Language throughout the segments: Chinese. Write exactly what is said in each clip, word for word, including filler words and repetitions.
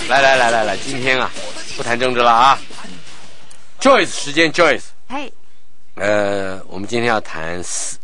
来来来来来，今天啊，不谈政治了啊。Joyce 时间 ，Joyce。 嘿。 呃，我们今天要谈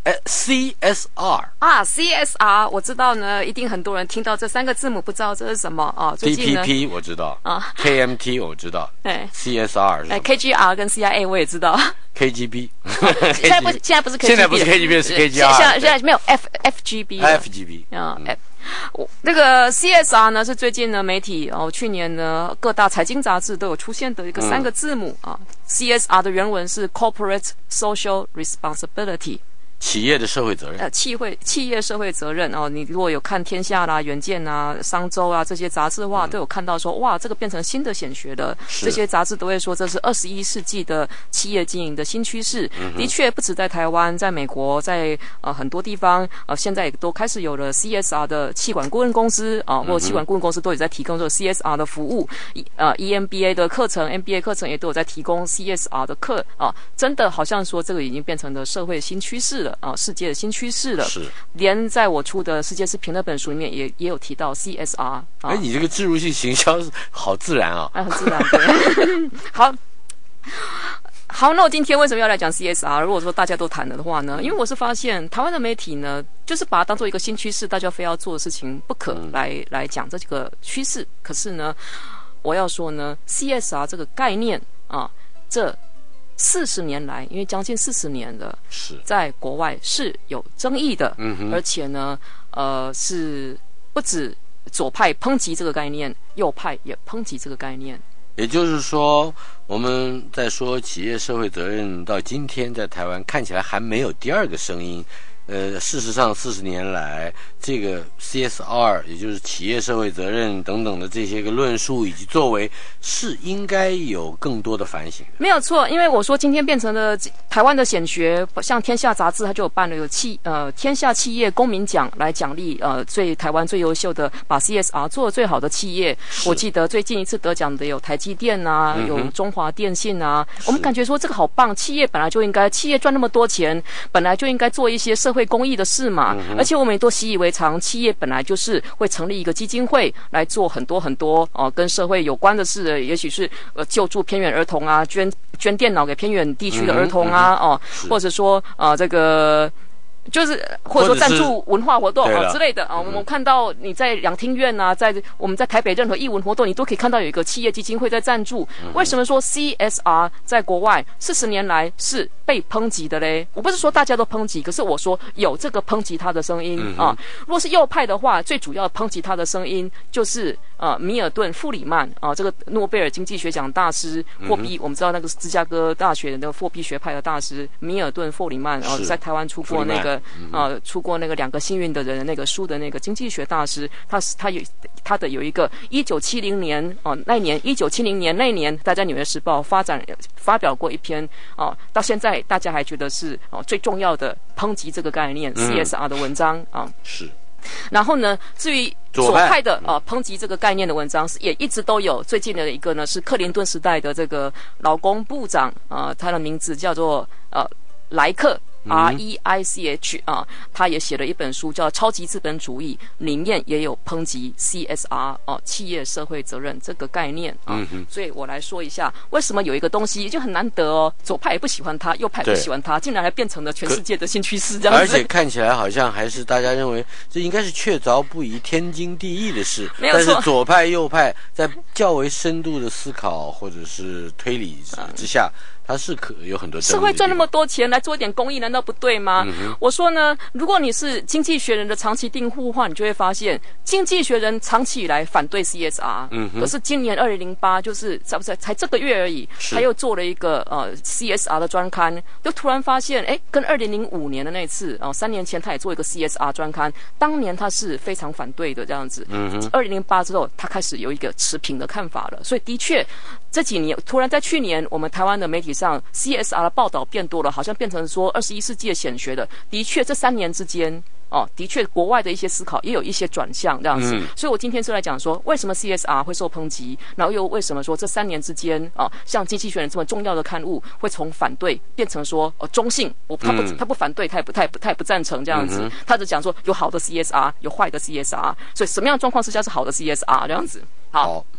C S R 啊 ，C S R， 我知道呢，一定很多人听到这三个字母不知道这是什么啊。最近呢 ，T P P 我知道啊 ，K M T 我知道， 哎 ，C S R 哎 ，K G R 跟 C I A 我也知道 ，K G B 现在不现在不是 K G B， 现在不是 K G B 是 K G R， 现在现在没有 F F G B，F G B 啊 F。我那个 C S R 呢是最近呢媒体哦，去年呢各大财经杂志都有出现的一个三个字母、嗯、啊。C S R 的原文是 Corporate Social Responsibility。 企业的社会责任， 呃，企会企业社会责任哦，你如果有看天下啦、远见啊、商周啊这些杂志的话，嗯、都有看到说，哇，这个变成新的显学了。这些杂志都会说这是二十一世纪的企业经营的新趋势。嗯、的确，不止在台湾，在美国，在呃很多地方，呃，现在也都开始有了 C S R 的企管顾问公司啊、呃，或者企管顾问公司都有在提供这个 C S R 的服务。呃 ，E M B A 的课程、M B A 课程也都有在提供 C S R 的课啊、呃。真的好像说这个已经变成了社会新趋势了。啊，世界的新趋势了， 是连在我出的《世界是平》那本书里面也也有提到 C S R。 哎，你这个置入性行销好自然啊！ 哎，很自然，对。好，好，那我今天为什么要来讲 C S R？ 如果说大家都谈了的话呢，因为我是发现台湾的媒体呢，就是把它当做一个新趋势，大家非要做的事情不可来、嗯、来讲这个趋势。可是呢，我要说呢 ，C S R 这个概念啊，这。四十年来，因为将近四十年了， 是在国外是有争议的， 嗯哼， 而且呢，呃，是不止左派抨击这个概念，右派也抨击这个概念。 也就是说，我们在说企业社会责任，到今天在台湾看起来还没有第二个声音。呃，事实上，四十年来，这个 C S R， 也就是企业社会责任等等的这些个论述以及作为，是应该有更多的反省的。 没有错，因为我说今天变成了台湾的显学，像《天下》杂志，它就有办了有企呃天下企业公民奖来奖励呃最台湾最优秀的把 C S R 做得最好的企业。我记得最近一次得奖的有台积电啊，嗯、有中华电信啊，我们感觉说这个好棒，企业本来就应该，企业赚那么多钱，本来就应该做一些社会公益的事嘛，嗯、而且我们也都习以为常，企业本来就是会成立一个基金会来做很多很多哦、呃、跟社会有关的事，也许是呃救助偏远儿童啊，捐捐电脑给偏远地区的儿童啊，嗯、哦，或者说呃这个。就是或者说赞助文化活动啊之类的啊，我们看到你在两厅院啊，在我们在台北任何艺文活动，你都可以看到有一个企业基金会在赞助。为什么说 C S R 在国外四十年来是被抨击的嘞？我不是说大家都抨击，可是我说有这个抨击他的声音啊。如果是右派的话，最主要抨击他的声音就是呃米尔顿·弗里曼啊，这个诺贝尔经济学奖大师，货币我们知道那个芝加哥大学的那个货币学派的大师米尔顿·弗里曼，然后在台湾出过那个。呃，出过那个两个幸运的人的那个书的那个经济学大师，他是他有他的有一个一九七零年哦、呃，那一年一九七零年那一年，他在《纽约时报》发展发表过一篇哦、呃，到现在大家还觉得是哦、呃、最重要的抨击这个概念、嗯、C S R 的文章啊、呃。 是。 然后呢，至于左派的啊、呃、抨击这个概念的文章，也一直都有。最近的一个呢是克林顿时代的这个劳工部长啊、呃，他的名字叫做呃莱克。R E I C H 啊，他也写了一本书叫《超级资本主义》，里面也有抨击 C S R 哦、啊，企业社会责任这个概念啊。嗯、所以我来说一下，为什么有一个东西就很难得哦，左派也不喜欢它，右派也不喜欢它，竟然还变成了全世界的新趋势这样子。 而且看起来好像还是大家认为这应该是确凿不疑、天经地义的事， 没有错。 但是左派、右派在较为深度的思考或者是推理之下。嗯它是可有很多社会赚那么多钱来做一点公益，难道不对吗？嗯、我说呢，如果你是经济学人的长期订户的话，你就会发现，经济学人长期以来反对 C S R，、嗯、可是今年二零零八就是才不才才这个月而已，他又做了一个呃 C S R 的专刊，就突然发现，哎，跟二零零五年的那次哦、呃，三年前他也做一个 C S R 专刊，当年他是非常反对的这样子。二零零八之后，他开始有一个持平的看法了，所以的确这几年突然在去年，我们台湾的媒体上 C S R 的报道变多了，好像变成说二十一世纪的显学的。的确，这三年之间，哦，的确，国外的一些思考也有一些转向这样子。嗯、所以我今天是来讲说，为什么 C S R 会受抨击，然后又为什么说这三年之间，啊、哦，像《经济学人》这么重要的刊物，会从反对变成说，呃，中性。我他不、嗯、他不反对，他也不他也不他也不赞成这样子。嗯、他只讲说有好的 C S R， 有坏的 C S R。所以什么样的状况之下是好的 C S R 这样子？好。 好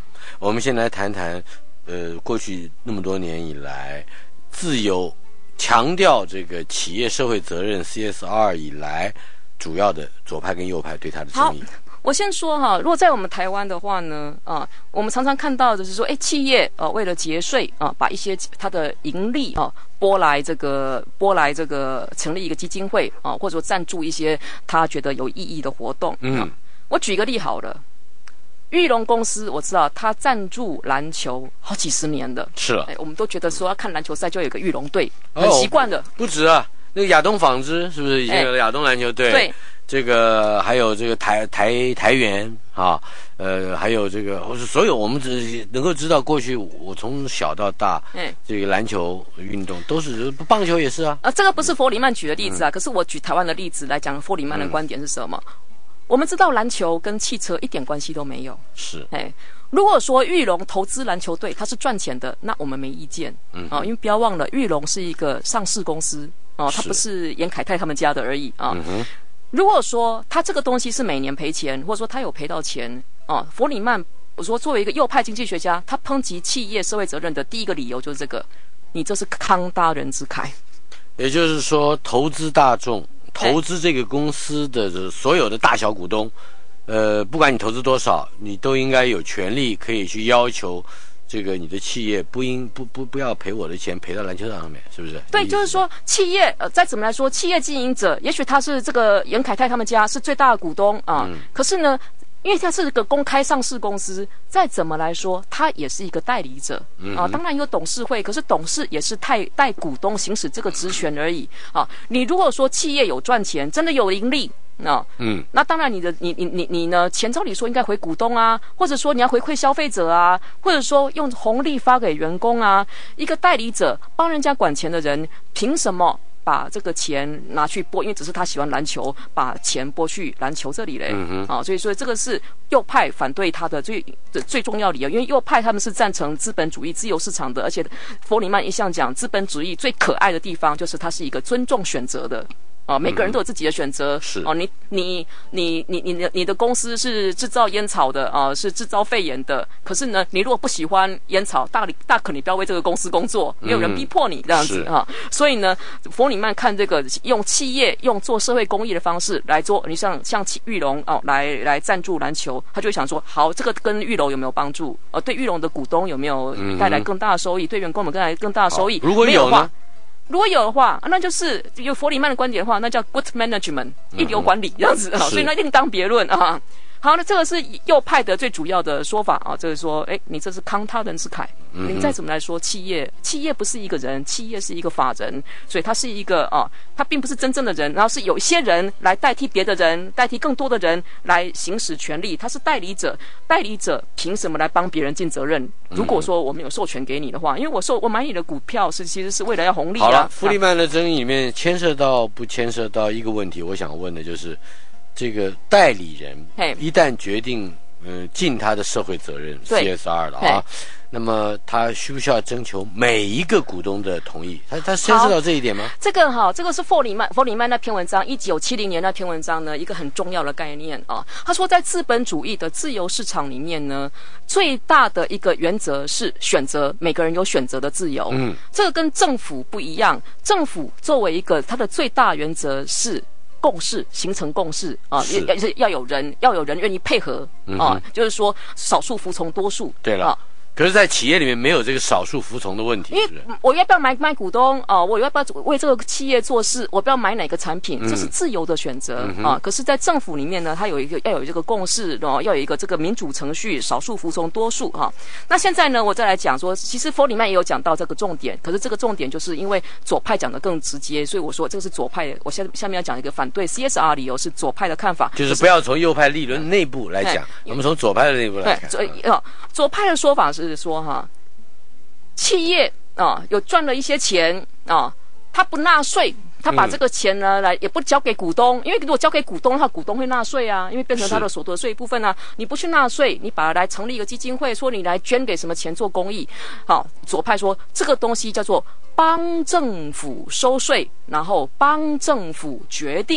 我们先来谈谈，呃，过去那么多年以来，自由强调这个企业社会责任 C S R 以来，主要的左派跟右派对它的争议。 我先说哈，如果在我们台湾的话呢，啊，我们常常看到的是说，哎，企业呃为了节税啊，把一些它的盈利啊拨来这个拨来这个成立一个基金会啊，或者说赞助一些他觉得有意义的活动。嗯，啊、我举个例好了，裕隆公司我知道他赞助篮球好几十年的， 是了， 哎，我们都觉得说要看篮球赛就有一个裕隆队，很习惯的、哦。 不止啊，那个亚东纺织是不是以前有亚东篮球队？ 对。 这个还有这个台台台元啊，呃，还有这个，所有我们只能够知道，过去我从小到大，嗯，这个篮球运动都是，棒球也是啊。 啊，这个不是弗里曼举的例子啊，嗯、可是我举台湾的例子来讲，弗里曼的观点是什么？嗯、我们知道篮球跟汽车一点关系都没有。 是， 哎，如果说裕隆投资篮球队，它是赚钱的，那我们没意见。嗯，啊，因为不要忘了，裕隆是一个上市公司哦、啊，它不是严凯泰他们家的而已啊。嗯哼。如果说他这个东西是每年赔钱，或者说他有赔到钱哦，弗里曼我说作为一个右派经济学家，他抨击企业社会责任的第一个理由就是这个，你这是慷大人之慨。 也就是说，投资大众、投资这个公司的所有的大小股东，呃，不管你投资多少，你都应该有权利可以去要求。这个你的企业不应不不不要赔我的钱赔到篮球场上面，是不是？ 对，就是说企业呃再怎么来说，企业经营者也许他是这个严凯泰他们家是最大的股东啊，嗯、可是呢，因为他是个公开上市公司，再怎么来说，他也是一个代理者、嗯、啊。当然有董事会，可是董事也是代代股东行使这个职权而已啊。你如果说企业有赚钱，真的有盈利。那嗯，那当然你的你你你你呢？钱照理说应该回股东啊，或者说你要回馈消费者啊，或者说用红利发给员工啊。一个代理者帮人家管钱的人，凭什么把这个钱拿去拨？因为只是他喜欢篮球，把钱拨去篮球这里嘞。嗯哼，啊，所以说这个是右派反对他的最的最重要理由，因为右派他们是赞成资本主义、自由市场的，而且弗里曼一向讲资本主义最可爱的地方就是它是一个尊重选择的。哦，每个人都有自己的选择。是哦，你你你你你的你的公司是制造烟草的啊、呃，是制造肺炎的。可是呢，你如果不喜欢烟草，大大可你不要为这个公司工作，没有人逼迫你这样子啊。所以呢，弗里曼看这个用企业用做社会公益的方式来做，你像像裕隆哦，来来赞助篮球，他就会想说，好，这个跟裕隆有没有帮助？呃，对裕隆的股东有没有带来更大的收益？嗯、对员工们带来更大的收益？ 如果有呢？ 如果有的话，那就是有弗里曼的观点的话，那叫 good management， 一流管理这样子啊，所以那另当别论啊。好，那这个是右派的最主要的说法啊，就是说，哎，你这是慷他人之慨。你再怎么来说，企业企业不是一个人，企业是一个法人，所以它是一个啊，它并不是真正的人，然后是有一些人来代替别的人，代替更多的人来行使权利，他是代理者，代理者凭什么来帮别人尽责任？如果说我没有授权给你的话，因为我授我买你的股票是其实是为了要红利啊。 好了，弗里曼的争议里面牵涉到不牵涉到一个问题，我想问的就是。这个代理人一旦决定嗯尽他的社会责任 C S R 了啊，那么他需不需要征求每一个股东的同意？他他牵涉到这一点吗？ 这个哈，这个是弗里曼弗里曼那篇文章，一九七零年那篇文章呢，一个很重要的概念啊。他说，在资本主义的自由市场里面呢，最大的一个原则是选择，每个人有选择的自由。嗯，这个跟政府不一样，政府作为一个它的最大原则是。共识形成共识啊，要要有人要有人愿意配合啊，嗯、就是说少数服从多数。 对了。啊可是，在企业里面没有这个少数服从的问题， 因为我要不要买买股东啊、呃？我要不要为这个企业做事？我不要买哪个产品，这是自由的选择、嗯、啊。可是，在政府里面呢，它有一个要有这个共识哦，要有一个这个民主程序，少数服从多数哈、啊。那现在呢，我再来讲说，其实弗里曼也有讲到这个重点，可是这个重点就是因为左派讲的更直接，所以我说这个是左派。我下下面要讲一个反对 C S R 理由是左派的看法， 就是不要从右派理论内部来讲，我们从左派的内部来看。 对，左、呃、左派的说法是。是说哈，企业啊有赚了一些钱啊，他不纳税，他把这个钱呢来也不交给股东，因为如果交给股东的话，股东会纳税啊，因为变成他的所得税一部分啊。你不去纳税，你把它来成立一个基金会，说你来捐给什么钱做公益，好，左派说这个东西叫做帮政府收税，然后帮政府决定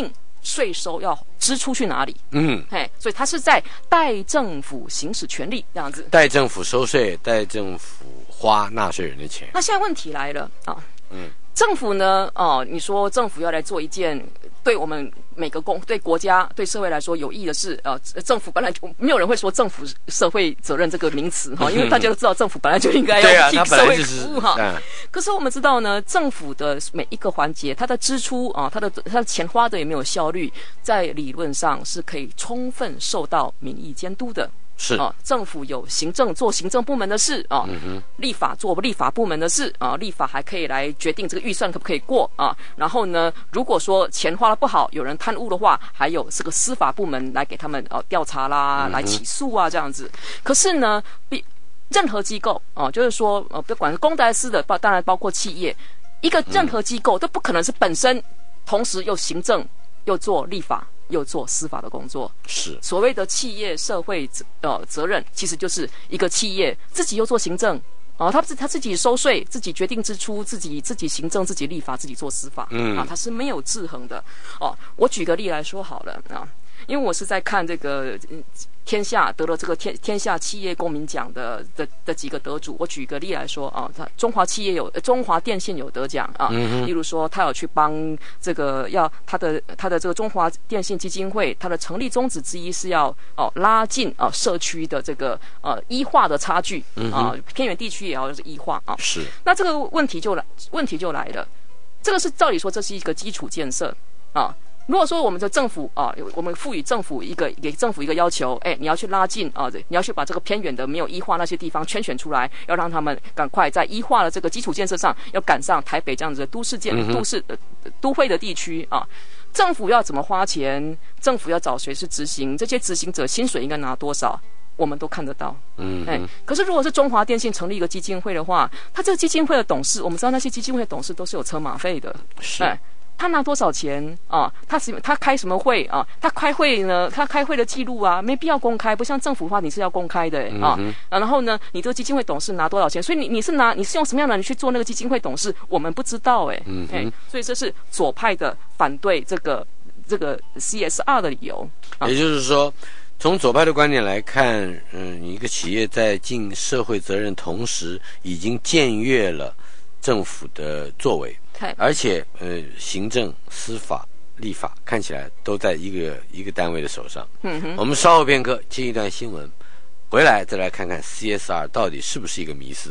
税收要支出去哪里？ 嗯， 嘿，所以他是在代政府行使权力这样子， 代政府收税，代政府花纳税人的钱。 那现在问题来了啊， 嗯， 政府呢，哦、呃，你说政府要来做一件对我们每个公、对国家、对社会来说有益的事，呃，政府本来就没有人会说政府社会责任这个名词哈，因为大家都知道政府本来就应该要替社会服务哈。可是我们知道呢，政府的每一个环节，它的支出啊，它的它的钱花的也没有效率，在理论上是可以充分受到民意监督的。 是啊，政府有行政做行政部门的事啊， 嗯、 立法做立法部门的事啊，立法还可以来决定这个预算可不可以过啊。然后呢，如果说钱花的不好，有人贪污的话，还有这个司法部门来给他们呃、啊、调查啦， 嗯、 来起诉啊这样子。可是呢，比任何机构啊，就是说呃，不管是公的还是私的，包当然包括企业，一个任何机构都不可能是本身同时又行政又做立法。又做司法的工作， 是所谓的企业社会呃责任，其实就是一个企业自己又做行政哦，他自他自己收税，自己决定支出，自己自己行政，自己立法，自己做司法， 嗯啊，他是没有制衡的哦。我举个例来说好了啊，因为我是在看这个。嗯天下得了这个天天下企业公民奖的的的几个得主，我举个例来说啊，他中华企业有中华电信有得奖啊， 嗯、 例如说他有去帮这个要他的他的这个中华电信基金会，它的成立宗旨之一是要哦拉近啊社区的这个呃医化的差距啊，偏远地区也要医化啊。 是， 那这个问题就来问题就来了，这个是照理说这是一个基础建设啊。如果说我们的政府啊，我们赋予政府一个给政府一个要求，哎，你要去拉近啊，你要去把这个偏远的没有医化那些地方圈选出来，要让他们赶快在医化的这个基础建设上，要赶上台北这样子的都市建、嗯、都市、呃、都会的地区啊。政府要怎么花钱？政府要找谁去执行？这些执行者薪水应该拿多少？我们都看得到， 嗯， 哎，可是如果是中华电信成立一个基金会的话，他这个基金会的董事，我们知道那些基金会的董事都是有车马费的， 是。 哎，他拿多少钱啊？他是他开什么会啊？他开会呢？他开会的记录啊，没必要公开，不像政府的话，你是要公开的、嗯、啊。然后呢，你这个基金会董事拿多少钱？所以你你是拿你是用什么样的人去做那个基金会董事？我们不知道哎、欸， 嗯哎，所以这是左派的反对这个这个 C S R 的理由。 啊、也就是说，从左派的观点来看，嗯，一个企业在尽社会责任同时，已经僭越了政府的作为。而且，呃，行政、司法、立法看起来都在一个一个单位的手上。 嗯哼。 我们稍后片刻接一段新闻，回来再来看看 C S R 到底是不是一个迷思。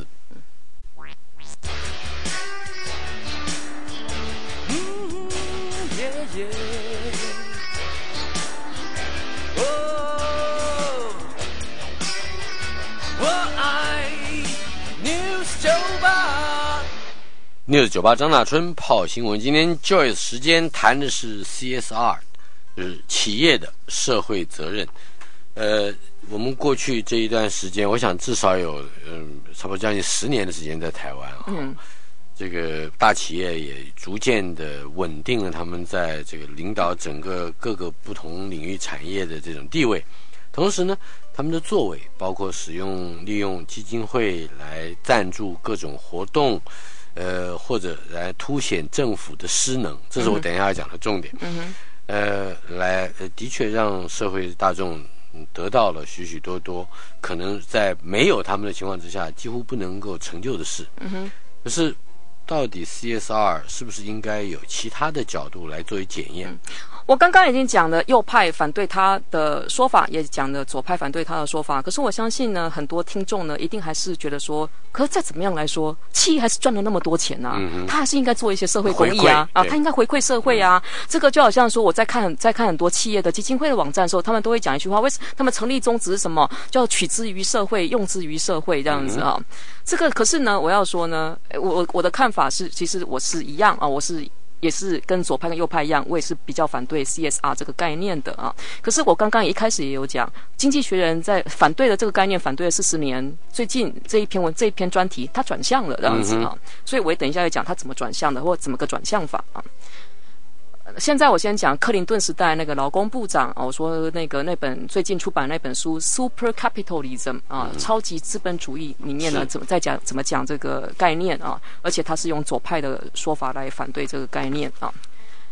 嗯耶耶哦，我爱 News 九八。 News 九八张大春泡新闻，今天 Joyce 时间谈的是 C S R， 就是企业的社会责任。呃，我们过去这一段时间，我想至少有嗯差不多将近十年的时间在台湾啊。 嗯。 这个大企业也逐渐的稳定了他们在这个领导整个各个不同领域产业的这种地位，同时呢，他们的作为包括使用利用基金会来赞助各种活动。呃，或者来凸显政府的失能，这是我等一下要讲的重点。 嗯、 呃，来，呃，的确让社会大众得到了许许多多可能在没有他们的情况之下几乎不能够成就的事。 嗯哼。 可是，到底 C S R 是不是应该有其他的角度来作为检验？ 嗯，我刚刚已经讲了右派反对他的说法，也讲了左派反对他的说法。可是我相信呢，很多听众呢，一定还是觉得说，可是再怎么样来说，企业还是赚了那么多钱啊， 嗯、 他还是应该做一些社会公益啊，啊，他应该回馈社会啊。嗯、这个就好像说，我在看在看很多企业的基金会的网站的时候，他们都会讲一句话：为什他们成立宗旨是什么？叫取之于社会，用之于社会这样子啊。嗯、这个可是呢，我要说呢，我我的看法是，其实我是一样啊，我是。也是跟左派跟右派一样，我也是比较反对 C S R 这个概念的啊。可是我刚刚一开始也有讲，经济学人在反对的这个概念反对了四十年，最近这一篇文这一篇专题，它转向了这样子啊。嗯、所以我也等一下要讲它怎么转向的，或怎么个转向法啊。现在我先讲克林顿时代那个劳工部长啊，我说那个那本最近出版那本书《Super Capitalism》啊，嗯、超级资本主义里面呢，怎么在讲怎么讲这个概念啊？而且他是用左派的说法来反对这个概念啊。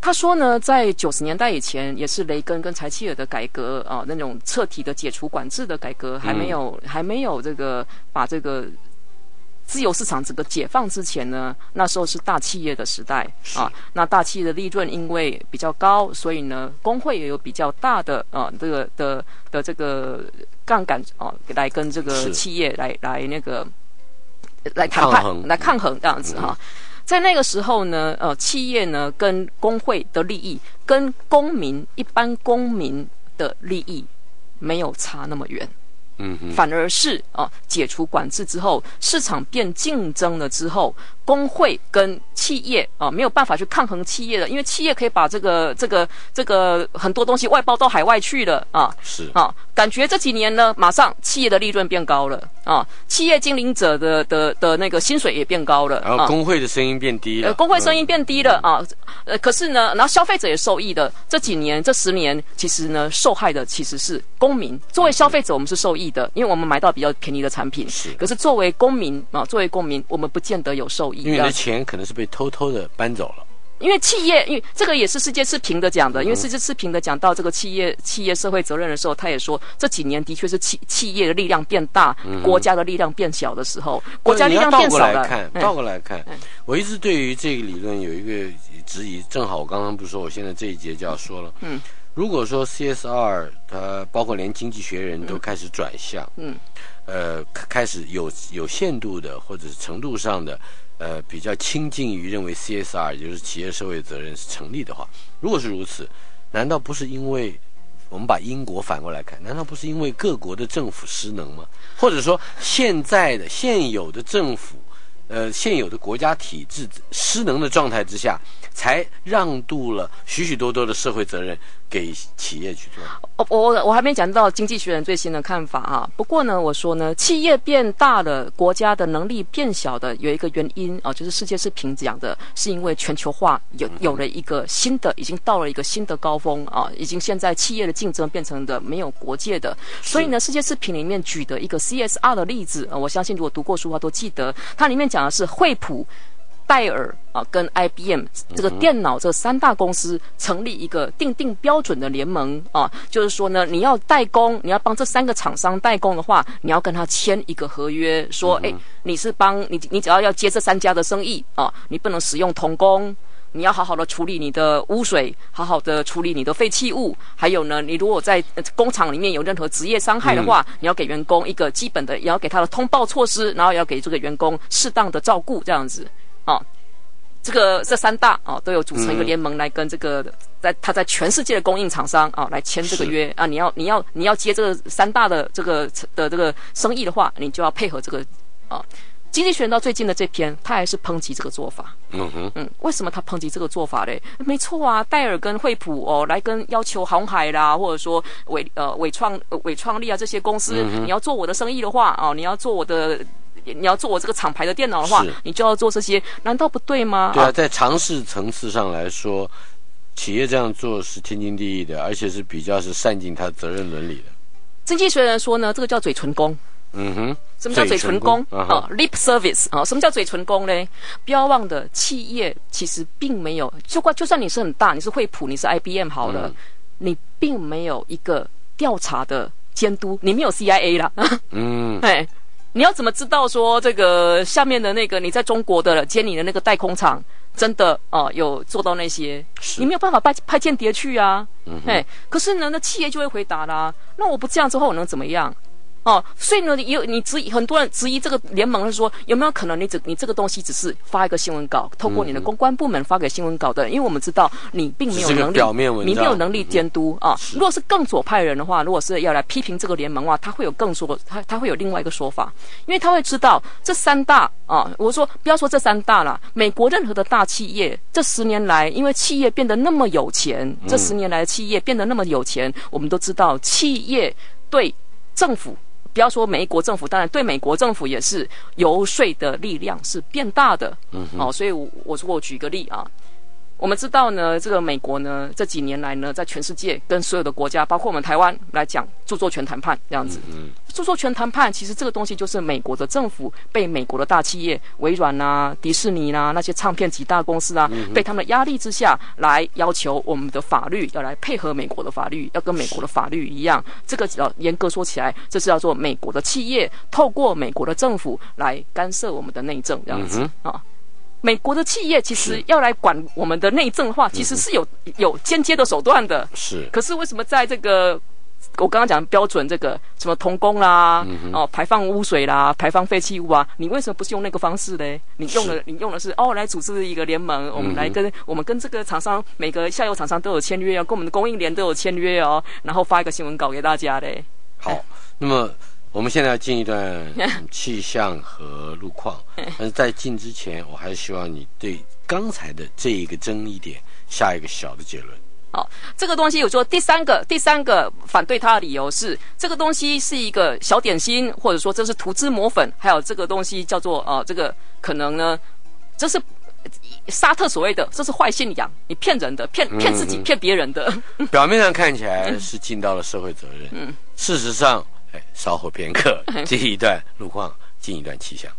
他说呢，在九十年代以前，也是雷根跟柴契尔的改革啊、呃，那种彻底的解除管制的改革，还没有、嗯、还没有这个把这个自由市场这个解放之前呢，那时候是大企业的时代啊。那大企业的利润因为比较高，所以呢，工会也有比较大的啊这个的的这个杠杆啊，来跟这个企业来来那个来谈判来抗衡这样子哈、啊。嗯，在那个时候呢，呃，企业呢跟工会的利益，跟公民一般公民的利益没有差那么远。嗯，反而是啊、呃，解除管制之后，市场变竞争了之后，工会跟企业啊、呃、没有办法去抗衡企业了，因为企业可以把这个这个这个很多东西外包到海外去了啊。 是啊，感觉这几年呢，马上企业的利润变高了啊，企业经营者的的的那个薪水也变高了， 然后工会的声音变低了， 呃，工会声音变低了、嗯、啊，呃，可是呢，然后消费者也受益的。这几年这十年，其实呢，受害的其实是公民。作为消费者，我们是受益的，因为我们买到比较便宜的产品。 是， 可是作为公民啊，作为公民，我们不见得有受益， 因为你的钱可能是被偷偷的搬走了。 因为企业，因为这个也是世界是平的讲的，因为世界是平的讲到这个企业企业社会责任的时候，他也说这几年的确是企企业的力量变大、嗯，国家的力量变小的时候，国家力量变少了。 倒过来看，倒过来看、嗯，我一直对于这个理论有一个质疑。正好我刚刚不是说，我现在这一节就要说了。嗯，如果说 C S R 它包括连经济学人都开始转向，嗯，呃，开始有有限度的或者是程度上的。呃，比较亲近于认为 C S R 也就是企业社会责任是成立的话，如果是如此，难道不是因为我们把英国反过来看，难道不是因为各国的政府失能吗？或者说现在的现有的政府，呃，现有的国家体制失能的状态之下，才让渡了许许多多的社会责任给企业去做？ 我我我还没讲到经济学人最新的看法啊。不过呢，我说呢，企业变大了，国家的能力变小的有一个原因啊，就是世界是平讲的，是因为全球化有有了一个新的，已经到了一个新的高峰啊，已经现在企业的竞争变成的没有国界的。所以呢，世界视频里面举的一个 C S R 的例子啊，我相信如果读过书的话都记得，它里面讲的是惠普、戴尔啊，跟 I B M 这个电脑这三大公司成立一个定定标准的联盟啊，就是说呢，你要代工，你要帮这三个厂商代工的话，你要跟他签一个合约，说，哎、嗯，你是帮你，你只要要接这三家的生意啊，你不能使用童工。你要好好的处理你的污水，好好的处理你的废弃物，还有呢，你如果在工厂里面有任何职业伤害的话、嗯，你要给员工一个基本的，也要给他的通报措施，然后也要给这个员工适当的照顾，这样子，啊，这个这三大啊都有组成一个联盟来跟这个在他在全世界的供应厂商啊来签这个约啊，你要你要你要接这个三大的这个的这个生意的话，你就要配合这个啊。经济学人到最近的这篇，他还是抨击这个做法。嗯哼，嗯，为什么他抨击这个做法嘞？没错啊，戴尔跟惠普哦，来跟要求鸿海啦，或者说伟呃伟创呃伟创力啊这些公司、嗯，你要做我的生意的话，哦，你要做我的，你要做我这个厂牌的电脑的话，你就要做这些，难道不对吗？ 对啊，在常识层次上来说，企业这样做是天经地义的，而且是比较是善尽他责任伦理的。 经济学人说呢，这个叫嘴唇功。嗯哼，什么叫嘴唇功啊、哦、？Lip service 啊、哦？什么叫嘴唇功呢？不要忘了，企业其实并没有，就就算你是很大，你是惠普，你是 I B M 好了、嗯，你并没有一个调查的监督，你没有 C I A 啦。嗯，哎，你要怎么知道说这个下面的那个你在中国的接你的那个代工厂真的哦、呃、有做到那些？你没有办法派派间谍去啊。嗯，哎，可是呢，那企业就会回答啦，那我不这样之后我能怎么样？哦，所以呢，有你质疑很多人质疑这个联盟是说有没有可能你只你这个东西只是发一个新闻稿，透过你的公关部门发给新闻稿的，因为我们知道你并没有能力， 表面文章， 你没有能力监督啊。如果是更左派人的话，如果是要来批评这个联盟的话，他会有更说他他会有另外一个说法，因为他会知道这三大啊，我说不要说这三大啦，美国任何的大企业这十年来，因为企业变得那么有钱，这十年来的企业变得那么有钱，我们都知道企业对政府。不要说美国政府，当然对美国政府也是游说的力量是变大的。嗯，哦，所以我我说我举个例啊， 我们知道呢，这个美国呢这几年来呢，在全世界跟所有的国家，包括我们台湾来讲著作权谈判这样子。嗯，著作权谈判其实这个东西就是美国的政府被美国的大企业微软啊、迪士尼啊那些唱片几大公司啊，嗯、被他们的压力之下来要求我们的法律要来配合美国的法律，要跟美国的法律一样。这个呃严格说起来，这是叫做美国的企业透过美国的政府来干涉我们的内政这样子、嗯、啊。美国的企业其实要来管我们的内政的话，其实是有有间接的手段的。是。可是为什么在这个我刚刚讲的标准这个什么童工啦、嗯、哦排放污水啦、排放废弃物啊，你为什么不是用那个方式呢？你用的你用的是哦来组织一个联盟，我们来跟、嗯、我们跟这个厂商每个下游厂商都有签约哦，跟我们的供应链都有签约哦，然后发一个新闻稿给大家嘞。 好，那么。我们现在要进一段气象和路况，但是在进之前，我还是希望你对刚才的这一个争议点下一个小的结论。 好，这个东西我说第三个第三个反对它的理由是，这个东西是一个小点心，或者说这是涂脂抹粉，还有这个东西叫做呃，这个可能呢，这是沙特所谓的这是坏信仰，你骗人的，骗骗自己，骗别人的。 表面上看起来是尽到了社会责任，嗯，事实上。哎，稍后片刻，这一段路况，进一段气象。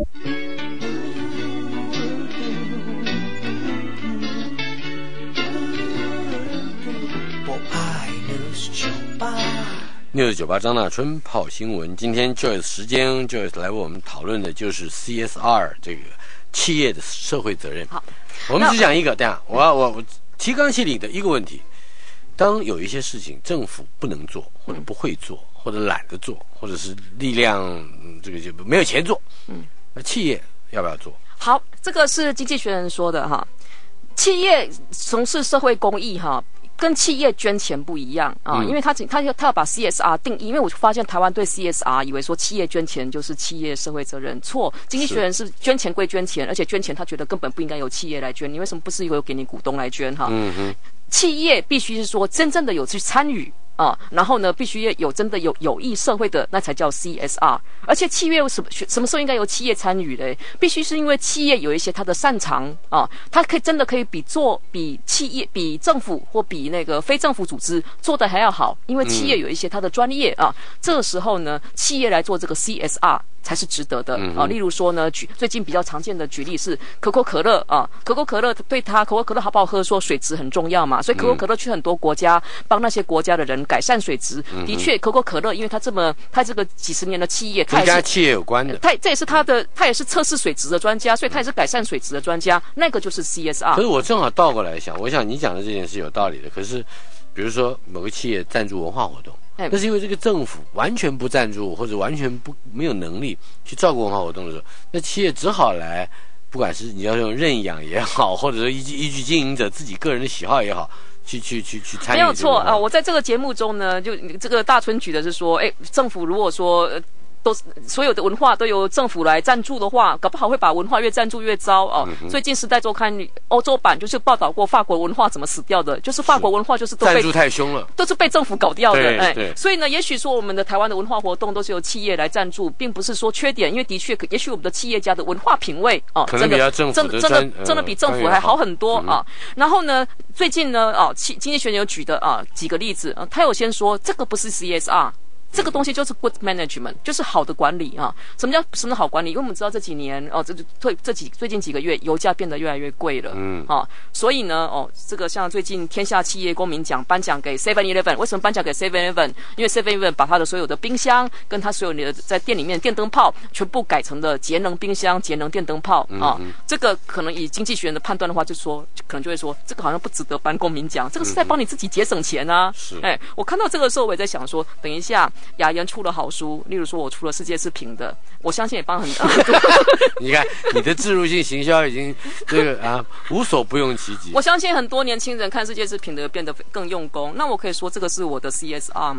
我爱 News 九八 News 九八张大春泡新闻。今天 Joyce 时间 Joyce 来为我们讨论的就是 C S R 这个企业的社会责任。好，我们只讲一个，等一下我我我提纲挈领的一个问题：当有一些事情政府不能做或者不会做。嗯或者懒得做，或者是力量、嗯、这个就没有钱做，嗯，那企业要不要做？ 好，这个是经济学人说的哈。企业从事社会公益哈，跟企业捐钱不一样啊，嗯、因为他他他要把 C S R 定义，因为我发现台湾对 C S R 以为说企业捐钱就是企业社会责任，错。经济学人是捐钱归捐钱，而且捐钱他觉得根本不应该由企业来捐，你为什么不是有给你股东来捐哈？嗯哼，企业必须是说真正的有去参与。啊，然后呢，必须有真的有有益社会的，那才叫 C S R。而且企业什么什么时候应该由企业参与嘞？必须是因为企业有一些它的擅长啊，它可以真的可以比做比企业比政府或比那个非政府组织做的还要好，因为企业有一些它的专业啊。这个时候呢，企业来做这个 C S R。才是值得的啊！例如说呢，举最近比较常见的举例是可口可乐啊，可口可乐对它可口可乐好不好喝，说水质很重要嘛，所以可口可乐去很多国家帮那些国家的人改善水质。嗯、的确，可口可乐因为它这么它这个几十年的企业，它也是跟企业有关的， 它这也是它的，它也是测试水质的专家，所以它也是改善水质的专家，那个就是 C S R。 可是我正好倒过来想，我想你讲的这件事有道理的，可是比如说某个企业赞助文化活动。那是因为这个政府完全不赞助或者完全不没有能力去照顾文化活动的时候，那企业只好来，不管是你要用认养也好，或者说依据依据经营者自己个人的喜好也好，去去去去参与。 没有错啊、呃！我在这个节目中呢，就这个大春举的是说，哎，政府如果说。呃都所有的文化都由政府来赞助的话，搞不好会把文化越赞助越糟哦。嗯、最近《时代周刊》欧洲版就是报道过法国文化怎么死掉的，就是法国文化就是都被赞助太凶了， 都是被政府搞掉的。 哎， 所以呢，也许说我们的台湾的文化活动都是由企业来赞助，并不是说缺点，因为的确，也许我们的企业家的文化品味哦， 可能比较政府的真的真的真的比政府还好很多啊、嗯。然后呢，最近呢，哦，经济学人有举的啊几个例子啊，他有先说这个不是 C S R。这个东西就是 good management， 就是好的管理啊。什么叫什么好管理？因为我们知道这几年哦，这这这几最近几个月油价变得越来越贵了，嗯，啊，所以呢，哦，这个像最近天下企业公民奖颁奖给 Seven Eleven， 为什么颁奖给 Seven Eleven？ 因为 Seven Eleven 把它的所有的冰箱跟它所有的在店里面电灯泡全部改成了节能冰箱、节能电灯泡啊。嗯、这个可能以经济学人的判断的话，就说可能就会说，这个好像不值得颁公民奖，这个是在帮你自己节省钱啊。是，哎，我看到这个时候，我也在想说，等一下。雅妍出了好书，例如说我出了世界是平的，我相信也帮很多。 你看你的置入性行销已经这个啊无所不用其极。 我相信很多年轻人看世界是平的变得更用功，那我可以说这个是我的 C S R 吗？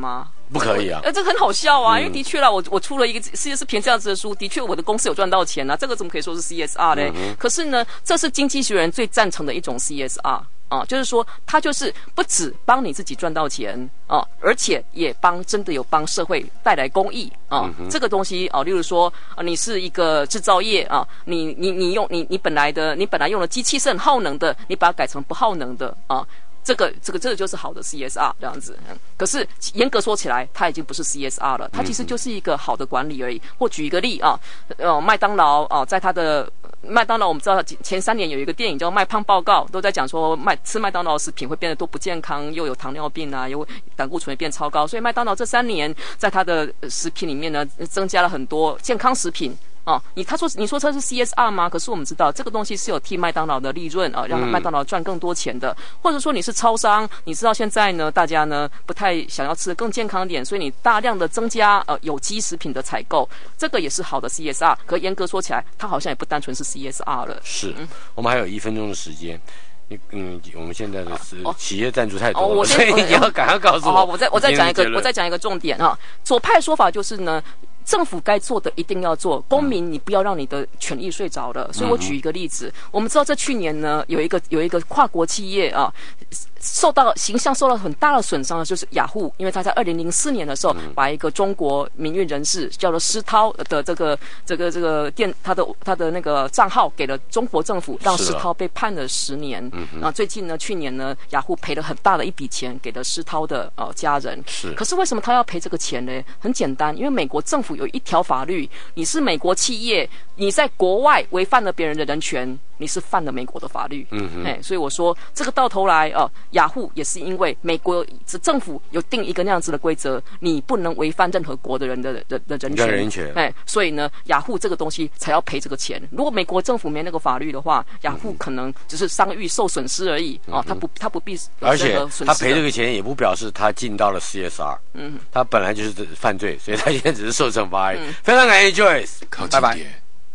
不可以啊。 呃，这很好笑啊，嗯、因为的确啦，我我出了一个世界视频这样子的书，的确我的公司有赚到钱啊，这个怎么可以说是 C S R 呢？嗯、可是呢，这是经济学人最赞成的一种 C S R。啊，就是说，它就是不只帮你自己赚到钱啊，而且也帮真的有帮社会带来公益啊。嗯、这个东西啊，例如说啊，你是一个制造业啊，你你你用你你本来的你本来用的机器是很耗能的，你把它改成不耗能的啊。这个这个这个就是好的 C S R 这样子，嗯、可是严格说起来，它已经不是 C S R 了，它其实就是一个好的管理而已。或举一个例啊，呃，麦当劳啊，在它的麦当劳，我们知道前三年有一个电影叫《麦胖报告》，都在讲说麦吃麦当劳食品会变得多不健康，又有糖尿病啊，又胆固醇也变超高，所以麦当劳这三年在它的食品里面呢，增加了很多健康食品。哦，你他说你说这是 C S R 吗？可是我们知道这个东西是有替麦当劳的利润啊，让麦当劳赚更多钱的。嗯、或者说你是超商，你知道现在呢，大家呢不太想要吃的更健康一点，所以你大量的增加呃有机食品的采购，这个也是好的 C S R。可严格说起来，它好像也不单纯是 C S R 了。 是，嗯、我们还有一分钟的时间。嗯，我们现在的是企业赞助太多了， 哦、我所以你要赶快告诉我。 哦、我再我再讲一个，我再讲一个重点啊。左派说法就是呢。政府该做的一定要做，公民你不要让你的权益睡着了。所以我举一个例子，我们知道这去年呢有一个有一个跨国企业啊，受到形象受到很大的损伤的就是雅虎，因为他在二零零四年的时候把一个中国民运人士叫做施涛的这个这个这个电他的他的那个账号给了中国政府，让施涛被判了十年。然后最近呢，去年呢，雅虎赔了很大的一笔钱给了施涛的呃家人。 是， 可是为什么他要赔这个钱呢？很简单，因为美国政府有一条法律，你是美国企业，你在国外违反了别人的人权，你是犯了美国的法律。嗯哼，哎，所以我说这个到头来哦，雅虎也是因为美国政府有定一个那样子的规则，你不能违反任何国的人的的的人权。 人权， 哎，所以呢，雅虎这个东西才要赔这个钱。如果美国政府没那个法律的话，雅虎可能只是商誉受损失而已。嗯、哦，他不他不必而且他赔这个钱也不表示他尽到了 C S R。嗯，他本来就是犯罪，所以他现在只是受惩罚而已。嗯、非常感谢 Joyce， 拜拜。